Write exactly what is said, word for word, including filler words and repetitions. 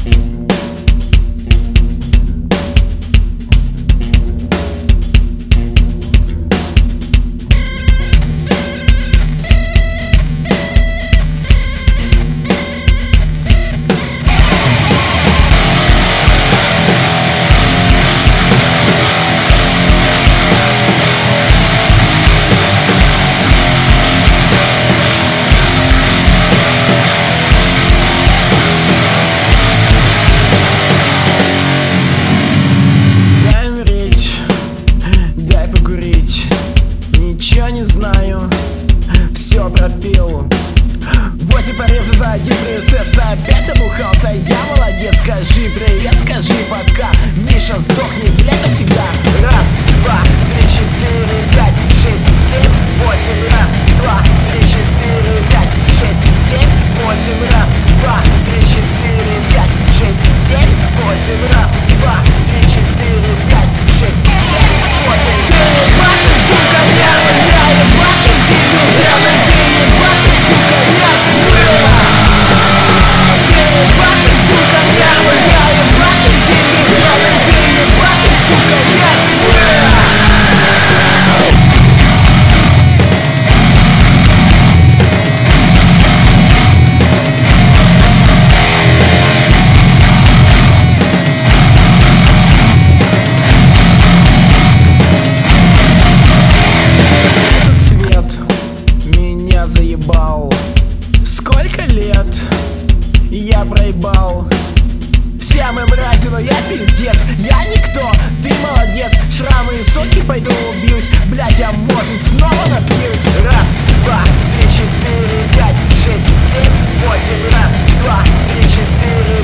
Ничего не знаю, все пропил. Восемь порезов за один прицесс. Ты опять набухался, я молодец. Скажи привет, скажи пока. Миша, сдохни, блядь, навсегда. Раз, два, три, четыре, пять, шесть, семь, восемь. Раз, два, три, четыре, пять, шесть, семь, восемь. Раз, два, три, четыре, пять, шесть, семь, восемь. Раз, два, три, четыре, пять, шесть, семь, восемь. Ты ебашишь, сука, я, я ебашу сильно, прямо ты ебашишь, сука, я. Ты ебашишь, сука, я, я ебашу сильно, прямо ты ебашишь, сука, я. Заебал. Сколько лет я проебал. Все мы мрази, но я пиздец. Я никто, ты молодец. Шрамы и соки пойду убьюсь. Блять, я может снова напьюсь. Раз, два, три, четыре, пять, шесть, семь, восемь. Раз, два, три, четыре,